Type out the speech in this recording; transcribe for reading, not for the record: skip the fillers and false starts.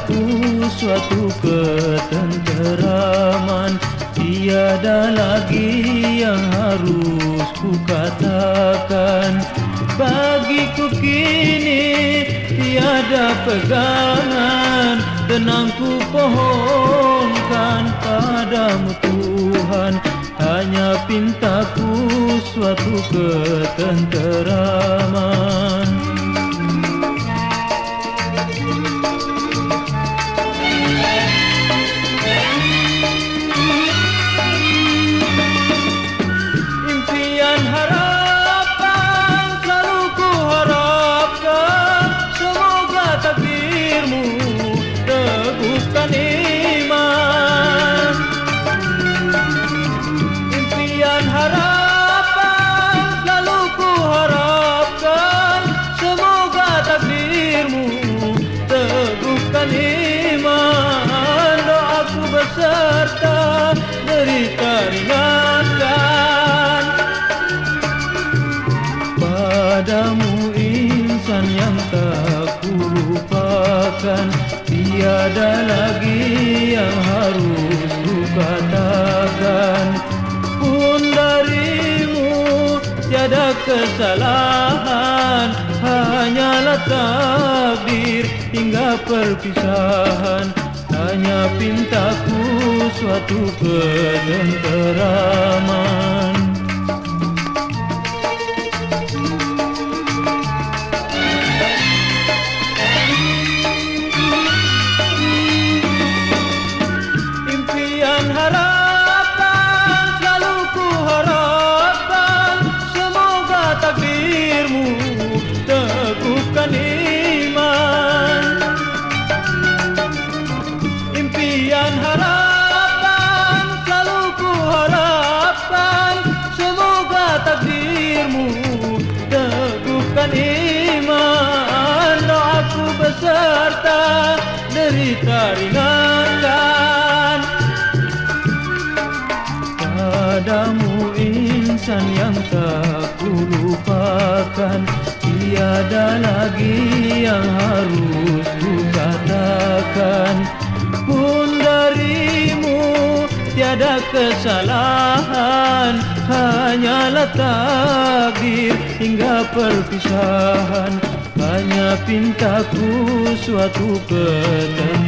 pintaku suatu ketenteraman. Tiada lagi yang harus ku katakan. Bagiku kini tiada pegangan. Tenang ku pohonkan padamu Tuhan. Hanya pintaku suatu ketenteraman. Impian harapan selalu ku harapkan. Semoga takdirmu teguhkan iman. Impian harapan selalu ku harapkan. Semoga takdirmu teguhkan iman. Doaku beserta derita ringankan. Padamu insan yang tak ku lupakan. Tiada lagi yang harus ku katakan. Pun darimu tiada kesalahan. Hanyalah takdir hingga perpisahan. Hanya pintaku suatu ketenteraman. Impian harapan selalu ku harapkan. Semoga takdirmu teguhkan iman. Impian harapan selalu ku harapkan. Semoga takdirmu teguhkan iman. Doaku beserta derita ringankan. Padamu insan yang tak ku lupakan. Tiada lagi yang harus ku katakan. Pun darimu tiada kesalahan. Hanyalah takdir hingga perpisahan. Hanya pintaku suatu ketenteraman.